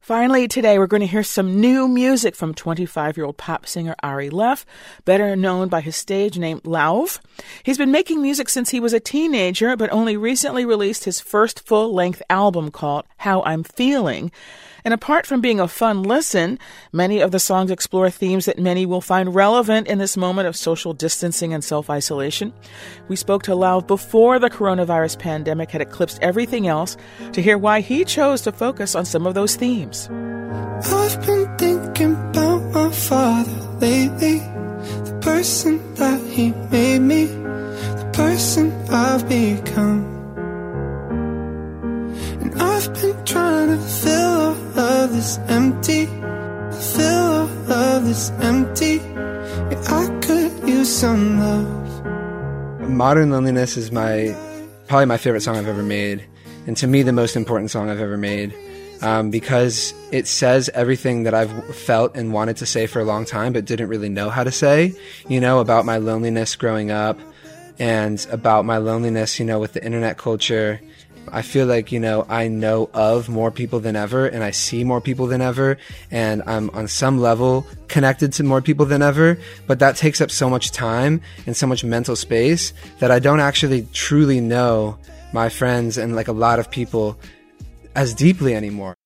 Finally, today we're going to hear some new music from 25-year-old pop singer Ari Left, better known by his stage name Lauv. He's been making music since he was a teenager, but only recently released his first full-length album called How I'm Feeling. And apart from being a fun listen, many of the songs explore themes that many will find relevant in this moment of social distancing and self-isolation. We spoke to Lauv before the coronavirus pandemic had eclipsed everything else to hear why he chose to focus on some of those themes. I've been thinking about my father lately, the person that he made me, the person I've become. And I've been trying to fill all of this empty, fill all of this empty. Yeah, I could use some love. Modern Loneliness is probably my favorite song I've ever made, and to me the most important song I've ever made, because it says everything that I've felt and wanted to say for a long time but didn't really know how to say, about my loneliness growing up and about my loneliness, with the internet culture. I feel like, I know of more people than ever, and I see more people than ever, and I'm on some level connected to more people than ever, but that takes up so much time and so much mental space that I don't actually truly know my friends and like a lot of people as deeply anymore.